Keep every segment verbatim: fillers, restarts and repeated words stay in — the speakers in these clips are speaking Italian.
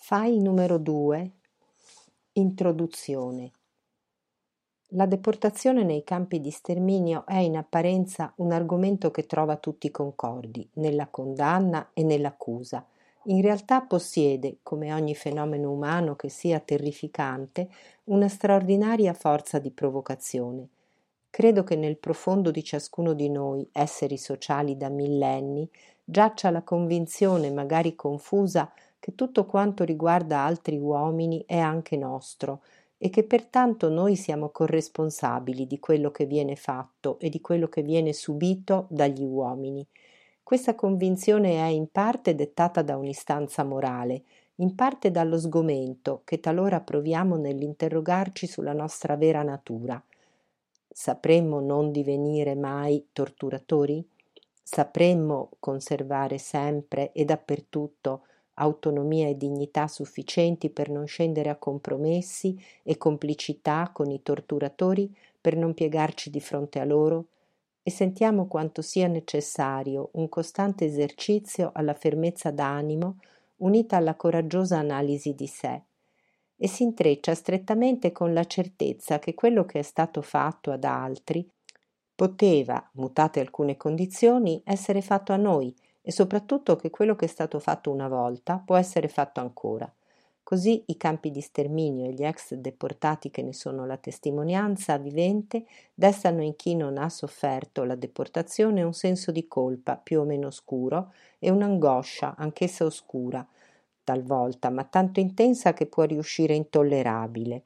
File numero due. Introduzione. La deportazione nei campi di sterminio è in apparenza un argomento che trova tutti concordi, nella condanna e nell'accusa. In realtà possiede, come ogni fenomeno umano che sia terrificante, una straordinaria forza di provocazione. Credo che nel profondo di ciascuno di noi, esseri sociali da millenni, giaccia la convinzione, magari confusa, che tutto quanto riguarda altri uomini è anche nostro e che pertanto noi siamo corresponsabili di quello che viene fatto e di quello che viene subito dagli uomini. Questa convinzione è in parte dettata da un'istanza morale, in parte dallo sgomento che talora proviamo nell'interrogarci sulla nostra vera natura. Sapremmo non divenire mai torturatori? Sapremmo conservare sempre e dappertutto autonomia e dignità sufficienti per non scendere a compromessi e complicità con i torturatori, per non piegarci di fronte a loro? E sentiamo quanto sia necessario un costante esercizio alla fermezza d'animo unita alla coraggiosa analisi di sé, e si intreccia strettamente con la certezza che quello che è stato fatto ad altri poteva, mutate alcune condizioni, essere fatto a noi, e soprattutto che quello che è stato fatto una volta può essere fatto ancora. Così i campi di sterminio e gli ex deportati che ne sono la testimonianza vivente destano in chi non ha sofferto la deportazione un senso di colpa più o meno oscuro e un'angoscia, anch'essa oscura, talvolta, ma tanto intensa che può riuscire intollerabile.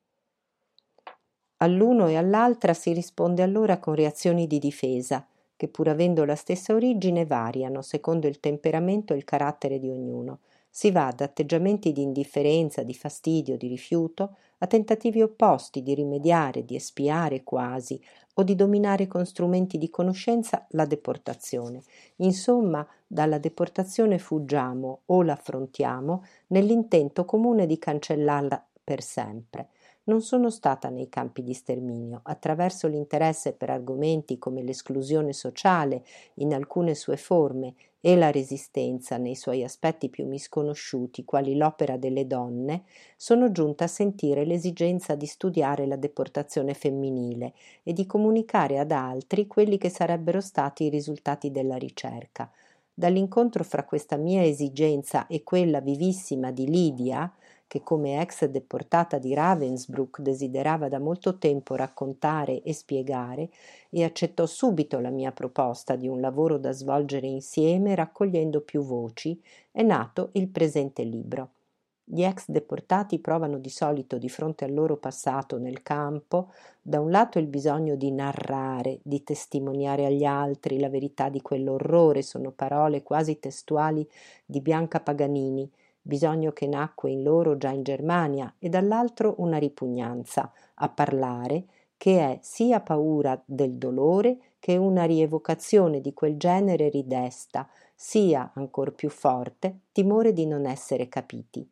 All'uno e all'altra si risponde allora con reazioni di difesa, che pur avendo la stessa origine variano secondo il temperamento e il carattere di ognuno. Si va da atteggiamenti di indifferenza, di fastidio, di rifiuto, a tentativi opposti di rimediare, di espiare quasi, o di dominare con strumenti di conoscenza la deportazione. Insomma, dalla deportazione fuggiamo o l'affrontiamo nell'intento comune di cancellarla per sempre. Non sono stata nei campi di sterminio. Attraverso l'interesse per argomenti come l'esclusione sociale in alcune sue forme e la resistenza nei suoi aspetti più misconosciuti, quali l'opera delle donne, sono giunta a sentire l'esigenza di studiare la deportazione femminile e di comunicare ad altri quelli che sarebbero stati i risultati della ricerca. Dall'incontro fra questa mia esigenza e quella vivissima di Lidia, che come ex deportata di Ravensbrück desiderava da molto tempo raccontare e spiegare, e accettò subito la mia proposta di un lavoro da svolgere insieme raccogliendo più voci, è nato il presente libro. Gli ex deportati provano di solito di fronte al loro passato nel campo, da un lato il bisogno di narrare, di testimoniare agli altri la verità di quell'orrore, sono parole quasi testuali di Bianca Paganini, bisogno che nacque in loro già in Germania, e dall'altro una ripugnanza a parlare, che è sia paura del dolore che una rievocazione di quel genere ridesta, sia, ancor più forte, timore di non essere capiti.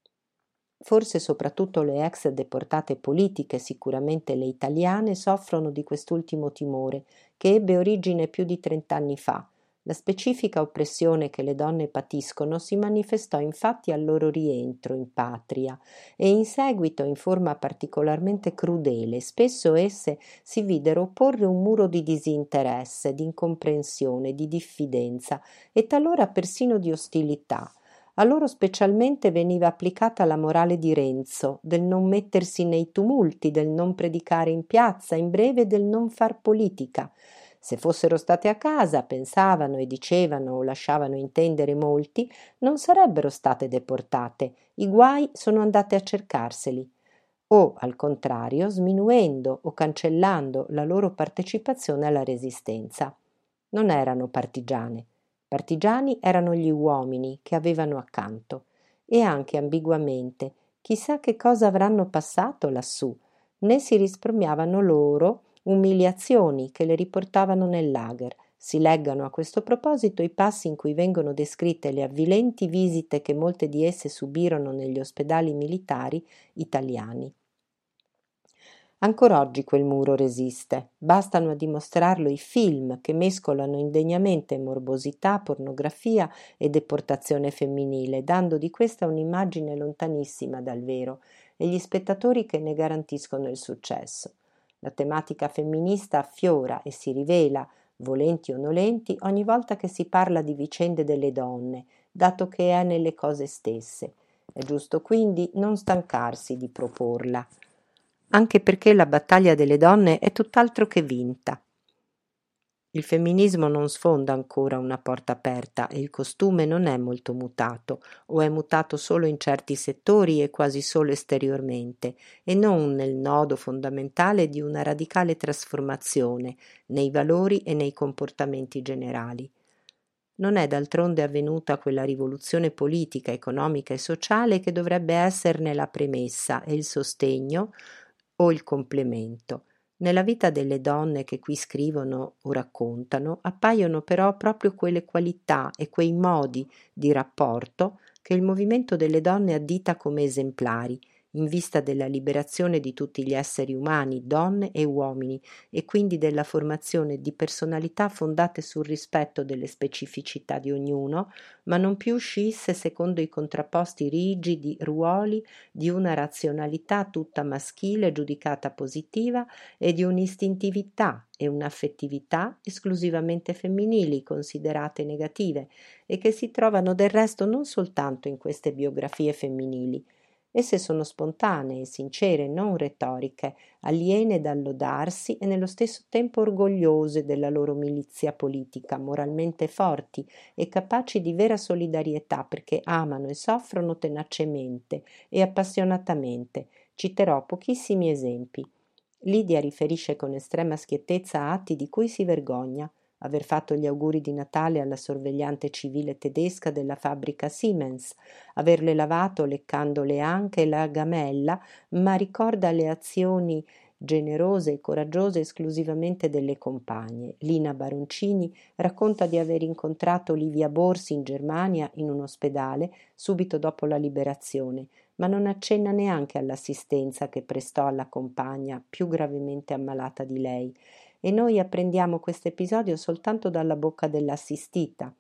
Forse soprattutto le ex deportate politiche, sicuramente le italiane, soffrono di quest'ultimo timore, che ebbe origine più di trent'anni fa. La specifica oppressione che le donne patiscono si manifestò infatti al loro rientro in patria e in seguito in forma particolarmente crudele. Spesso esse si videro opporre un muro di disinteresse, di incomprensione, di diffidenza e talora persino di ostilità. A loro specialmente veniva applicata la morale di Renzo, del non mettersi nei tumulti, del non predicare in piazza, in breve del non far politica. Se fossero state a casa, pensavano e dicevano o lasciavano intendere molti, non sarebbero state deportate, i guai sono andate a cercarseli. O, al contrario, sminuendo o cancellando la loro partecipazione alla resistenza. Non erano partigiane. Partigiani erano gli uomini che avevano accanto, e anche ambiguamente, chissà che cosa avranno passato lassù, né si risparmiavano loro umiliazioni che le riportavano nel lager. Si leggano a questo proposito i passi in cui vengono descritte le avvilenti visite che molte di esse subirono negli ospedali militari italiani. Ancora oggi quel muro resiste, bastano a dimostrarlo i film che mescolano indegnamente morbosità, pornografia e deportazione femminile, dando di questa un'immagine lontanissima dal vero, e gli spettatori che ne garantiscono il successo. La tematica femminista affiora e si rivela, volenti o nolenti, ogni volta che si parla di vicende delle donne, dato che è nelle cose stesse. È giusto quindi non stancarsi di proporla, anche perché la battaglia delle donne è tutt'altro che vinta. Il femminismo non sfonda ancora una porta aperta e il costume non è molto mutato, o è mutato solo in certi settori e quasi solo esteriormente, e non nel nodo fondamentale di una radicale trasformazione nei valori e nei comportamenti generali. Non è d'altronde avvenuta quella rivoluzione politica, economica e sociale che dovrebbe esserne la premessa e il sostegno o il complemento. Nella vita delle donne che qui scrivono o raccontano appaiono però proprio quelle qualità e quei modi di rapporto che il movimento delle donne addita come esemplari, in vista della liberazione di tutti gli esseri umani, donne e uomini, e quindi della formazione di personalità fondate sul rispetto delle specificità di ognuno, ma non più scisse secondo i contrapposti rigidi ruoli di una razionalità tutta maschile giudicata positiva e di un'istintività e un'affettività esclusivamente femminili considerate negative e che si trovano del resto non soltanto in queste biografie femminili. Esse sono spontanee, sincere, non retoriche, aliene dal lodarsi e nello stesso tempo orgogliose della loro milizia politica, moralmente forti e capaci di vera solidarietà perché amano e soffrono tenacemente e appassionatamente. Citerò pochissimi esempi. Lidia riferisce con estrema schiettezza atti di cui si vergogna: aver fatto gli auguri di Natale alla sorvegliante civile tedesca della fabbrica Siemens, averle lavato leccandole anche la gamella, ma ricorda le azioni generose e coraggiose esclusivamente delle compagne. Lina Baroncini racconta di aver incontrato Livia Borsi in Germania in un ospedale subito dopo la liberazione, ma non accenna neanche all'assistenza che prestò alla compagna più gravemente ammalata di lei. E noi apprendiamo questo episodio soltanto dalla bocca dell'assistita.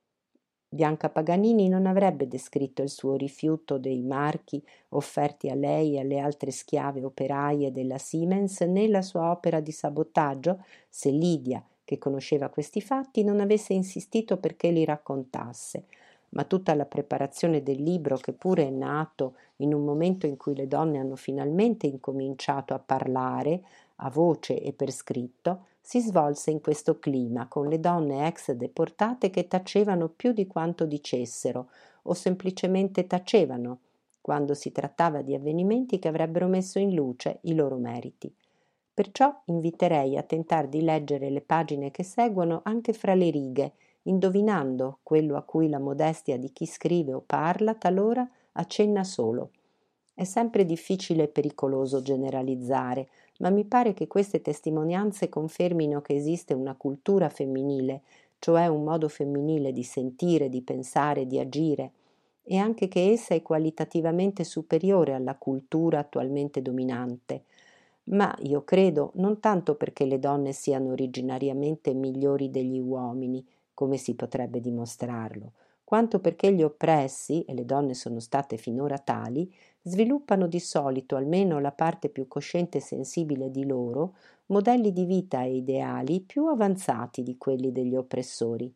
Bianca Paganini non avrebbe descritto il suo rifiuto dei marchi offerti a lei e alle altre schiave operaie della Siemens né la sua opera di sabotaggio se Lidia, che conosceva questi fatti, non avesse insistito perché li raccontasse. Ma tutta la preparazione del libro, che pure è nato in un momento in cui le donne hanno finalmente incominciato a parlare, a voce e per scritto, si svolse in questo clima, con le donne ex deportate che tacevano più di quanto dicessero, o semplicemente tacevano, quando si trattava di avvenimenti che avrebbero messo in luce i loro meriti. Perciò inviterei a tentare di leggere le pagine che seguono anche fra le righe, indovinando quello a cui la modestia di chi scrive o parla talora accenna solo. È sempre difficile e pericoloso generalizzare, ma mi pare che queste testimonianze confermino che esiste una cultura femminile, cioè un modo femminile di sentire, di pensare, di agire, e anche che essa è qualitativamente superiore alla cultura attualmente dominante. Ma io credo non tanto perché le donne siano originariamente migliori degli uomini, come si potrebbe dimostrarlo, quanto perché gli oppressi, e le donne sono state finora tali, sviluppano di solito, almeno la parte più cosciente e sensibile di loro, modelli di vita e ideali più avanzati di quelli degli oppressori.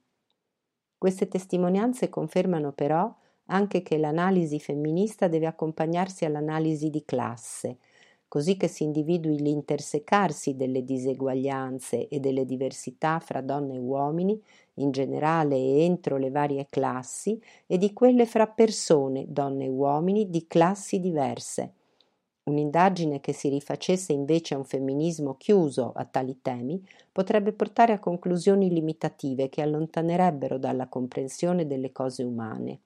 Queste testimonianze confermano però anche che l'analisi femminista deve accompagnarsi all'analisi di classe, così che si individui l'intersecarsi delle diseguaglianze e delle diversità fra donne e uomini, in generale e entro le varie classi, e di quelle fra persone, donne e uomini, di classi diverse. Un'indagine che si rifacesse invece a un femminismo chiuso a tali temi potrebbe portare a conclusioni limitative che allontanerebbero dalla comprensione delle cose umane.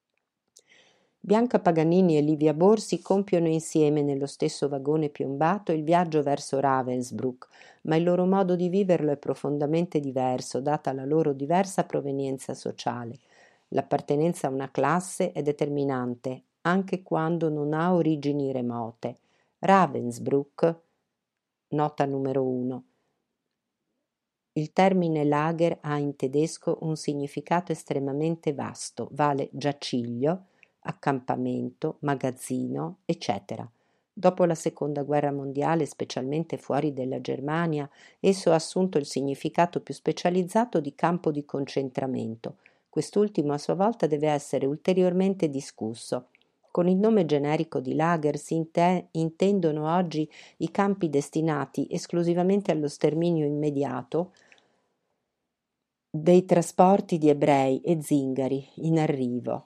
Bianca Paganini e Livia Borsi compiono insieme nello stesso vagone piombato il viaggio verso Ravensbrück, ma il loro modo di viverlo è profondamente diverso, data la loro diversa provenienza sociale. L'appartenenza a una classe è determinante, anche quando non ha origini remote. Ravensbrück Nota numero uno. Il termine lager ha in tedesco un significato estremamente vasto, vale giaciglio, accampamento, magazzino, eccetera. Dopo la seconda guerra mondiale, specialmente fuori della Germania, esso ha assunto il significato più specializzato di campo di concentramento. Quest'ultimo a sua volta deve essere ulteriormente discusso. Con il nome generico di lager si inte- intendono oggi i campi destinati esclusivamente allo sterminio immediato dei trasporti di ebrei e zingari in arrivo.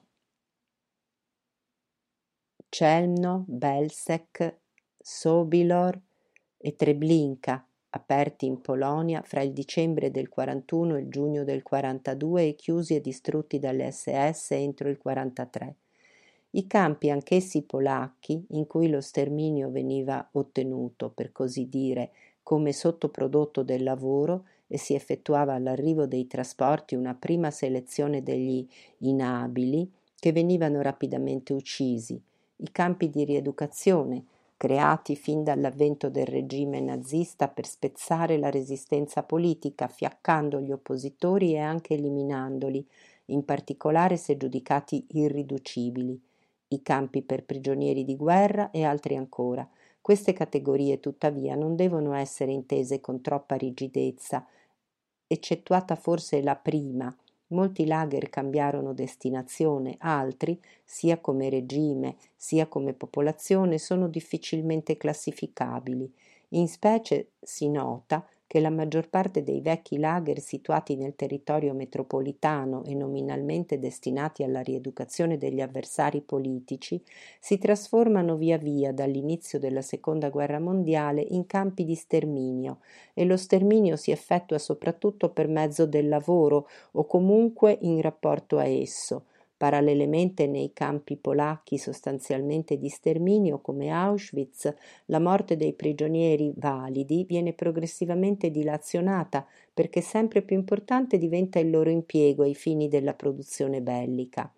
Chelmno, Belzec, Sobilor e Treblinka, aperti in Polonia fra il dicembre del quarantuno e il giugno del quarantadue e chiusi e distrutti dalle esse esse entro il quarantatré. I campi anch'essi polacchi, in cui lo sterminio veniva ottenuto, per così dire, come sottoprodotto del lavoro e si effettuava all'arrivo dei trasporti una prima selezione degli inabili che venivano rapidamente uccisi, i campi di rieducazione, creati fin dall'avvento del regime nazista per spezzare la resistenza politica, fiaccando gli oppositori e anche eliminandoli, in particolare se giudicati irriducibili, i campi per prigionieri di guerra e altri ancora. Queste categorie, tuttavia, non devono essere intese con troppa rigidezza, eccettuata forse la prima. Molti lager cambiarono destinazione, altri, sia come regime sia come popolazione, sono difficilmente classificabili. In specie si nota che la maggior parte dei vecchi lager situati nel territorio metropolitano e nominalmente destinati alla rieducazione degli avversari politici si trasformano via via dall'inizio della seconda guerra mondiale in campi di sterminio, e lo sterminio si effettua soprattutto per mezzo del lavoro o comunque in rapporto a esso. Parallelamente nei campi polacchi sostanzialmente di sterminio come Auschwitz, la morte dei prigionieri validi viene progressivamente dilazionata perché sempre più importante diventa il loro impiego ai fini della produzione bellica.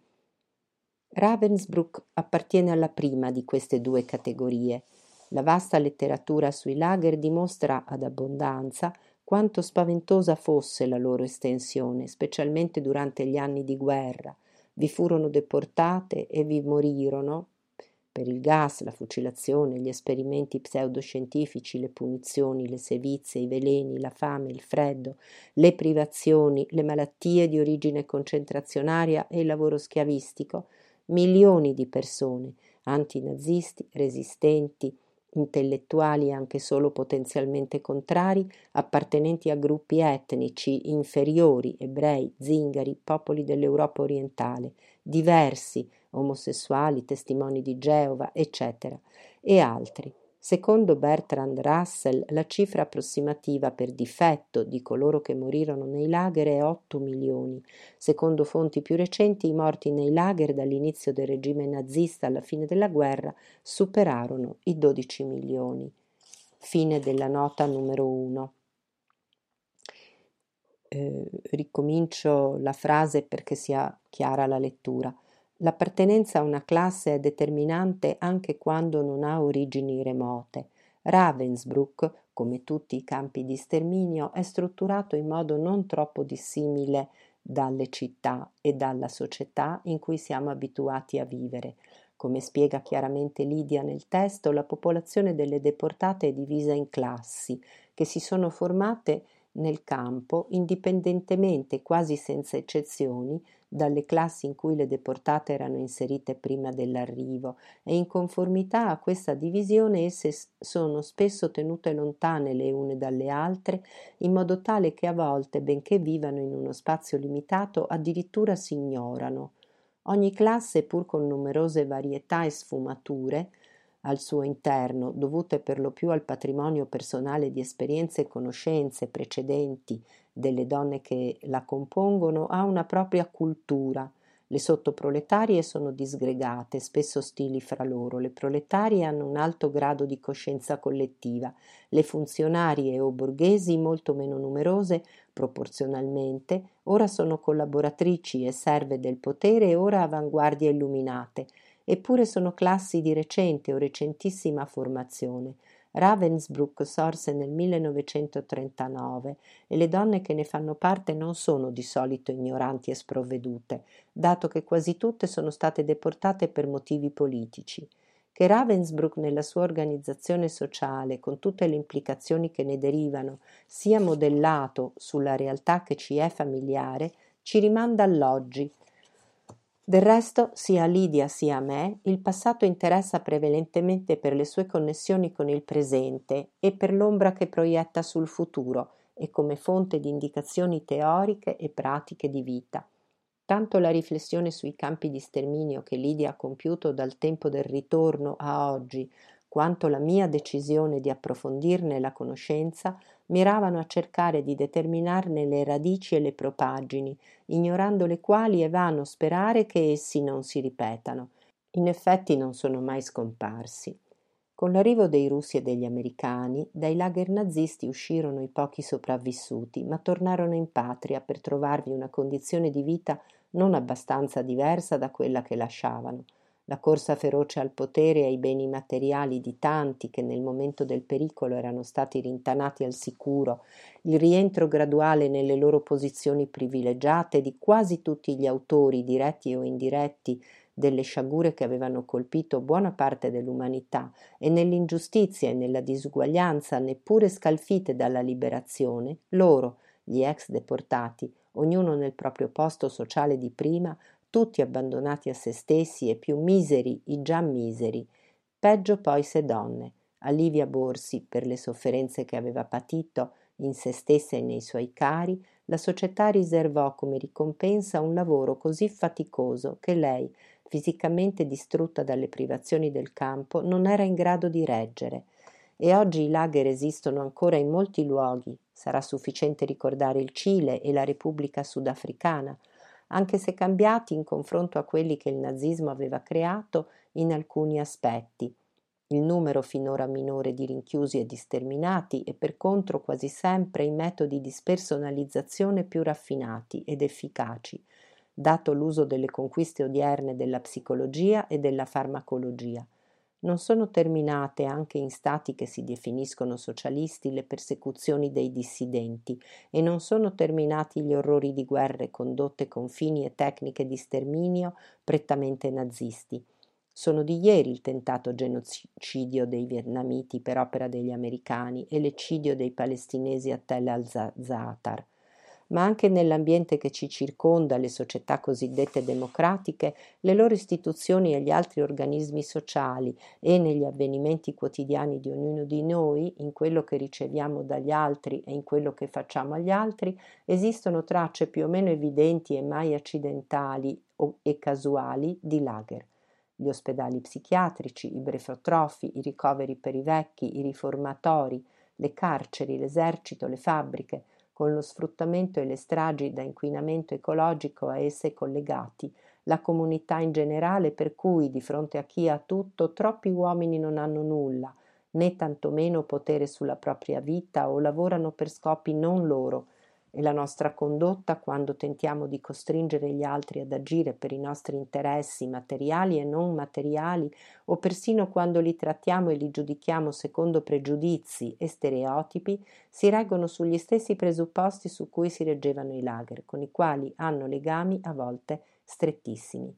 Ravensbrück appartiene alla prima di queste due categorie. La vasta letteratura sui lager dimostra ad abbondanza quanto spaventosa fosse la loro estensione, specialmente durante gli anni di guerra. Vi furono deportate e vi morirono, per il gas, la fucilazione, gli esperimenti pseudoscientifici, le punizioni, le sevizie, i veleni, la fame, il freddo, le privazioni, le malattie di origine concentrazionaria e il lavoro schiavistico, milioni di persone, antinazisti, resistenti, intellettuali anche solo potenzialmente contrari, appartenenti a gruppi etnici inferiori, ebrei, zingari, popoli dell'Europa orientale, diversi, omosessuali, testimoni di Geova, eccetera, e altri. Secondo Bertrand Russell, la cifra approssimativa per difetto di coloro che morirono nei lager è otto milioni. Secondo fonti più recenti, i morti nei lager dall'inizio del regime nazista alla fine della guerra superarono i dodici milioni. Fine della nota numero uno. Eh, ricomincio la frase perché sia chiara la lettura. L'appartenenza a una classe è determinante anche quando non ha origini remote. Ravensbrück, come tutti i campi di sterminio, è strutturato in modo non troppo dissimile dalle città e dalla società in cui siamo abituati a vivere. Come spiega chiaramente Lidia nel testo, la popolazione delle deportate è divisa in classi che si sono formate nel campo indipendentemente, quasi senza eccezioni, dalle classi in cui le deportate erano inserite prima dell'arrivo, e in conformità a questa divisione esse sono spesso tenute lontane le une dalle altre, in modo tale che a volte, benché vivano in uno spazio limitato, addirittura si ignorano. Ogni classe, pur con numerose varietà e sfumature al suo interno, dovute per lo più al patrimonio personale di esperienze e conoscenze precedenti delle donne che la compongono, ha una propria cultura. Le sottoproletarie sono disgregate, spesso ostili fra loro, le proletarie hanno un alto grado di coscienza collettiva, le funzionarie o borghesi, molto meno numerose proporzionalmente, ora sono collaboratrici e serve del potere e ora avanguardie illuminate, eppure sono classi di recente o recentissima formazione. Ravensbrück sorse nel millenovecentotrentanove e le donne che ne fanno parte non sono di solito ignoranti e sprovvedute, dato che quasi tutte sono state deportate per motivi politici. Che Ravensbrück nella sua organizzazione sociale, con tutte le implicazioni che ne derivano, sia modellato sulla realtà che ci è familiare, ci rimanda all'oggi. Del resto, sia a Lidia sia a me, il passato interessa prevalentemente per le sue connessioni con il presente e per l'ombra che proietta sul futuro e come fonte di indicazioni teoriche e pratiche di vita. Tanto la riflessione sui campi di sterminio che Lidia ha compiuto dal tempo del ritorno a oggi, quanto la mia decisione di approfondirne la conoscenza, miravano a cercare di determinarne le radici e le propaggini, ignorando le quali è vano sperare che essi non si ripetano. In effetti non sono mai scomparsi. Con l'arrivo dei russi e degli americani, dai lager nazisti uscirono i pochi sopravvissuti, ma tornarono in patria per trovarvi una condizione di vita non abbastanza diversa da quella che lasciavano. La corsa feroce al potere e ai beni materiali di tanti che nel momento del pericolo erano stati rintanati al sicuro, il rientro graduale nelle loro posizioni privilegiate di quasi tutti gli autori, diretti o indiretti, delle sciagure che avevano colpito buona parte dell'umanità e nell'ingiustizia e nella disuguaglianza neppure scalfite dalla liberazione, loro, gli ex deportati, ognuno nel proprio posto sociale di prima, tutti abbandonati a se stessi e più miseri i già miseri. Peggio poi se donne. A Livia Borsi, per le sofferenze che aveva patito in se stessa e nei suoi cari, la società riservò come ricompensa un lavoro così faticoso che lei, fisicamente distrutta dalle privazioni del campo, non era in grado di reggere. E oggi i lager esistono ancora in molti luoghi, sarà sufficiente ricordare il Cile e la Repubblica Sudafricana, anche se cambiati in confronto a quelli che il nazismo aveva creato in alcuni aspetti. Il numero finora minore di rinchiusi e di sterminati e per contro quasi sempre i metodi di spersonalizzazione più raffinati ed efficaci, dato l'uso delle conquiste odierne della psicologia e della farmacologia. Non sono terminate anche in stati che si definiscono socialisti le persecuzioni dei dissidenti e non sono terminati gli orrori di guerre condotte con fini e tecniche di sterminio prettamente nazisti. Sono di ieri il tentato genocidio dei vietnamiti per opera degli americani e l'eccidio dei palestinesi a Tel al-Zatar. Ma anche nell'ambiente che ci circonda, le società cosiddette democratiche, le loro istituzioni e gli altri organismi sociali e negli avvenimenti quotidiani di ognuno di noi, in quello che riceviamo dagli altri e in quello che facciamo agli altri, esistono tracce più o meno evidenti e mai accidentali o, e casuali di lager. Gli ospedali psichiatrici, i brefotrofi, i ricoveri per i vecchi, i riformatori, le carceri, l'esercito, le fabbriche, con lo sfruttamento e le stragi da inquinamento ecologico a esse collegati, la comunità in generale per cui, di fronte a chi ha tutto, troppi uomini non hanno nulla, né tantomeno potere sulla propria vita o lavorano per scopi non loro, e la nostra condotta quando tentiamo di costringere gli altri ad agire per i nostri interessi materiali e non materiali, o persino quando li trattiamo e li giudichiamo secondo pregiudizi e stereotipi, si reggono sugli stessi presupposti su cui si reggevano i lager, con i quali hanno legami a volte strettissimi.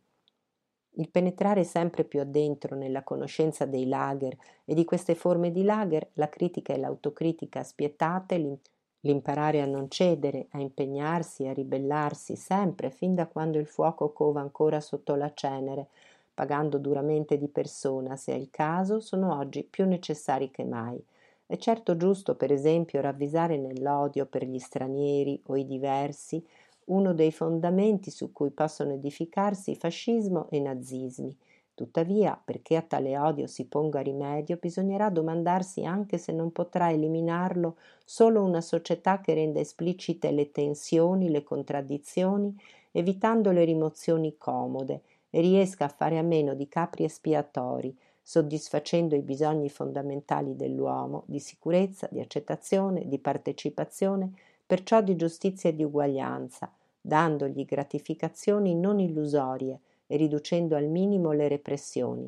Il penetrare sempre più addentro nella conoscenza dei lager e di queste forme di lager, la critica e l'autocritica spietate, l'imparare a non cedere, a impegnarsi, a ribellarsi sempre, fin da quando il fuoco cova ancora sotto la cenere, pagando duramente di persona, se è il caso, sono oggi più necessari che mai. È certo giusto, per esempio, ravvisare nell'odio per gli stranieri o i diversi uno dei fondamenti su cui possono edificarsi fascismo e nazismi. Tuttavia, perché a tale odio si ponga rimedio, bisognerà domandarsi anche se non potrà eliminarlo solo una società che renda esplicite le tensioni, le contraddizioni, evitando le rimozioni comode, e riesca a fare a meno di capri espiatori, soddisfacendo i bisogni fondamentali dell'uomo di sicurezza, di accettazione, di partecipazione, perciò di giustizia e di uguaglianza, dandogli gratificazioni non illusorie e riducendo al minimo le repressioni.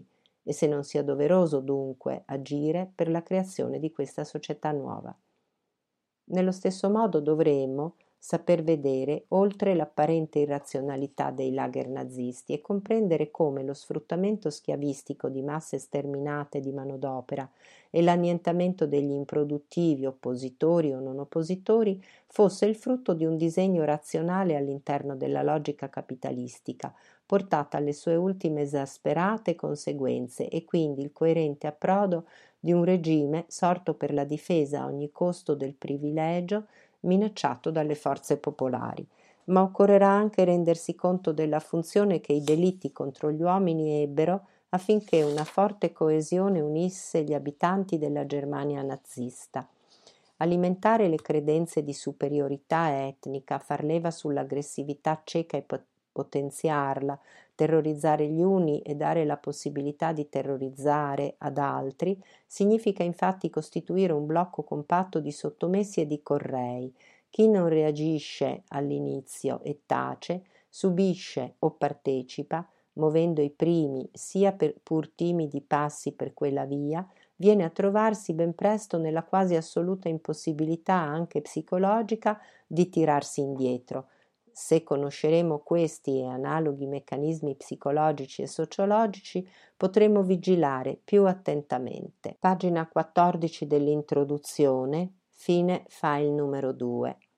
e se non sia doveroso dunque agire per la creazione di questa società nuova. Nello stesso modo dovremmo saper vedere oltre l'apparente irrazionalità dei lager nazisti e comprendere come lo sfruttamento schiavistico di masse sterminate di manodopera e l'annientamento degli improduttivi, oppositori o non oppositori, fosse il frutto di un disegno razionale all'interno della logica capitalistica, portata alle sue ultime esasperate conseguenze e quindi il coerente approdo di un regime sorto per la difesa a ogni costo del privilegio minacciato dalle forze popolari. Ma occorrerà anche rendersi conto della funzione che i delitti contro gli uomini ebbero affinché una forte coesione unisse gli abitanti della Germania nazista. Alimentare le credenze di superiorità etnica, far leva sull'aggressività cieca e potenziarla, terrorizzare gli uni e dare la possibilità di terrorizzare ad altri, significa infatti costituire un blocco compatto di sottomessi e di correi. Chi non reagisce all'inizio e tace, subisce o partecipa, muovendo i primi sia per pur timidi passi per quella via, viene a trovarsi ben presto nella quasi assoluta impossibilità anche psicologica di tirarsi indietro. Se conosceremo questi e analoghi meccanismi psicologici e sociologici, potremo vigilare più attentamente. Pagina quattordici dell'introduzione, fine file numero due.